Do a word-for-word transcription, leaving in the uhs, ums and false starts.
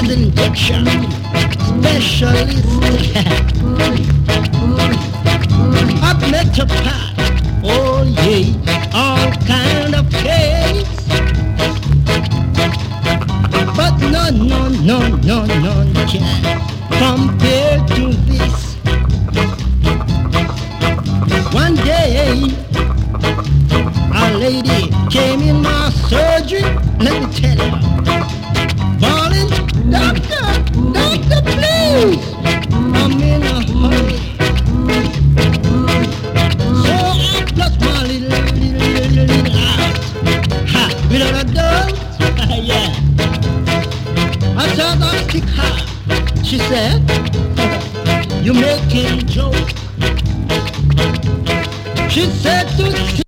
injection specialist. I've met a pot, oh yeah, all kind of case. But no, no, no, no, no can compare to this. One day, a lady came in my surgery, let me tell you, bawling, doctor, doctor, please, I'm in a hurry. So I plucked my little, little, little, little out, ha, without a doubt, yeah. I thought I'd kick her. She said, you making joke. She said to